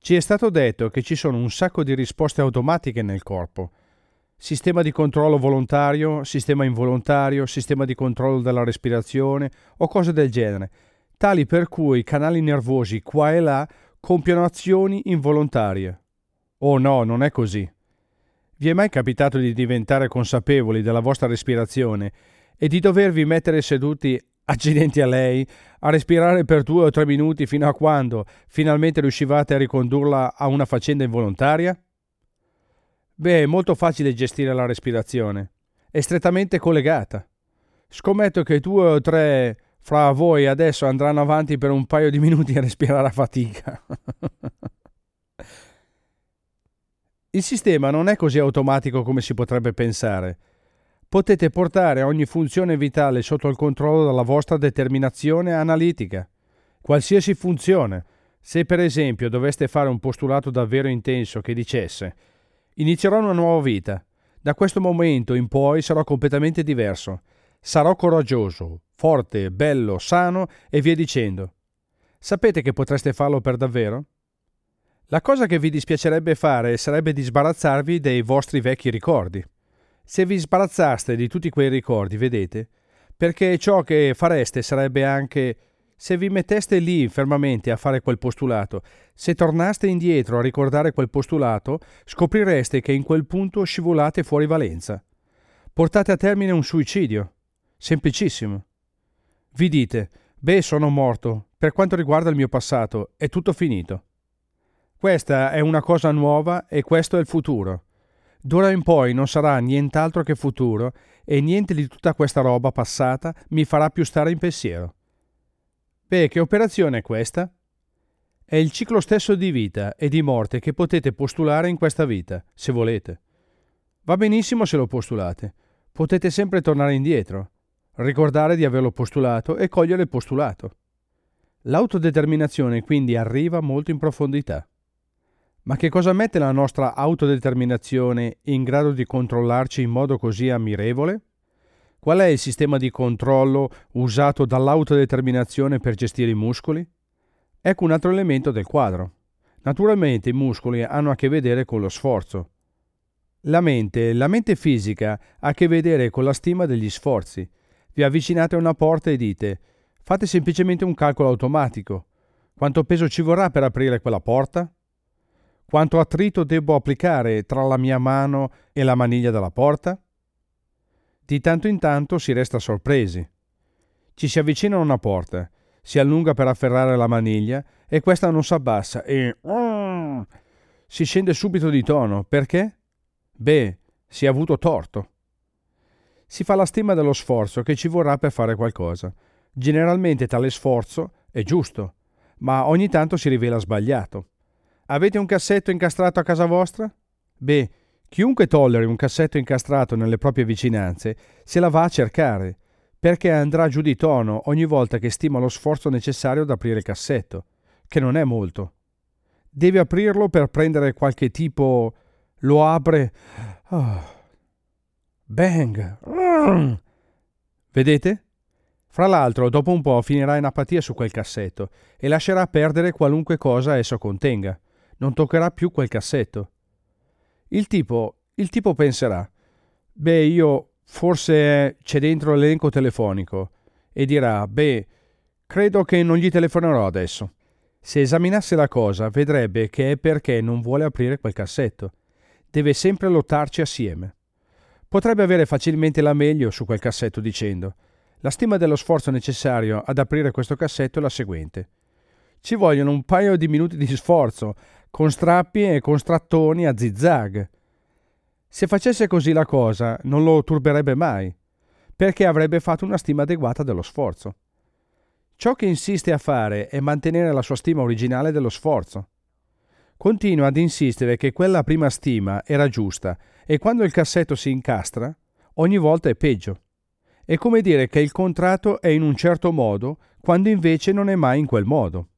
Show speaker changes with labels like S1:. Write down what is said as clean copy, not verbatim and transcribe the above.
S1: Ci è stato detto che ci sono un sacco di risposte automatiche nel corpo. Sistema di controllo volontario, sistema involontario, sistema di controllo della respirazione o cose del genere, tali per cui i canali nervosi qua e là compiono azioni involontarie. Oh no, non è così. Vi è mai capitato di diventare consapevoli della vostra respirazione e di dovervi mettere seduti, accidenti a lei, a respirare per 2 o 3 minuti fino a quando finalmente riuscivate a ricondurla a una faccenda involontaria? Beh, è molto facile gestire la respirazione. È strettamente collegata. Scommetto che 2 o 3 fra voi adesso andranno avanti per un paio di minuti a respirare a fatica. Il sistema non è così automatico come si potrebbe pensare. Potete portare ogni funzione vitale sotto il controllo della vostra determinazione analitica. Qualsiasi funzione. Se per esempio doveste fare un postulato davvero intenso che dicesse «Inizierò una nuova vita. Da questo momento in poi sarò completamente diverso. Sarò coraggioso, forte, bello, sano e via dicendo». Sapete che potreste farlo per davvero? La cosa che vi dispiacerebbe fare sarebbe di sbarazzarvi dei vostri vecchi ricordi. Se vi sbarazzaste di tutti quei ricordi, vedete? Perché ciò che fareste sarebbe anche, se vi metteste lì fermamente a fare quel postulato, se tornaste indietro a ricordare quel postulato, scoprireste che in quel punto scivolate fuori valenza. Portate a termine un suicidio. Semplicissimo. Vi dite, beh, sono morto, per quanto riguarda il mio passato, è tutto finito. Questa è una cosa nuova e questo è il futuro. D'ora in poi non sarà nient'altro che futuro e niente di tutta questa roba passata mi farà più stare in pensiero. Beh, che operazione è questa? È il ciclo stesso di vita e di morte che potete postulare in questa vita, se volete. Va benissimo se lo postulate. Potete sempre tornare indietro, ricordare di averlo postulato e cogliere il postulato. L'autodeterminazione quindi arriva molto in profondità. Ma che cosa mette la nostra autodeterminazione in grado di controllarci in modo così ammirevole? Qual è il sistema di controllo usato dall'autodeterminazione per gestire i muscoli? Ecco un altro elemento del quadro. Naturalmente i muscoli hanno a che vedere con lo sforzo. La mente fisica ha a che vedere con la stima degli sforzi. Vi avvicinate a una porta e dite: fate semplicemente un calcolo automatico. Quanto peso ci vorrà per aprire quella porta? Quanto attrito devo applicare tra la mia mano e la maniglia della porta? Di tanto in tanto si resta sorpresi. Ci si avvicina a una porta, si allunga per afferrare la maniglia e questa non si abbassa e si scende subito di tono. Perché? Beh, si è avuto torto. Si fa la stima dello sforzo che ci vorrà per fare qualcosa. Generalmente tale sforzo è giusto, ma ogni tanto si rivela sbagliato. Avete un cassetto incastrato a casa vostra? Beh, chiunque tolleri un cassetto incastrato nelle proprie vicinanze se la va a cercare, perché andrà giù di tono ogni volta che stima lo sforzo necessario ad aprire il cassetto, che non è molto. Deve aprirlo per prendere qualche tipo... Lo apre... Bang! Vedete? Fra l'altro, dopo un po' finirà in apatia su quel cassetto e lascerà perdere qualunque cosa esso contenga. Non toccherà più quel cassetto. Il tipo penserà: beh, io forse c'è dentro l'elenco telefonico, e dirà: beh, credo che non gli telefonerò adesso. Se esaminasse la cosa, vedrebbe che è perché non vuole aprire quel cassetto. Deve sempre lottarci assieme. Potrebbe avere facilmente la meglio su quel cassetto dicendo: la stima dello sforzo necessario ad aprire questo cassetto è la seguente. Ci vogliono un paio di minuti di sforzo, con strappi e con strattoni a zigzag. Se facesse così la cosa, non lo turberebbe mai, perché avrebbe fatto una stima adeguata dello sforzo. Ciò che insiste a fare è mantenere la sua stima originale dello sforzo. Continua ad insistere che quella prima stima era giusta e quando il cassetto si incastra, ogni volta è peggio. È come dire che il contratto è in un certo modo, quando invece non è mai in quel modo.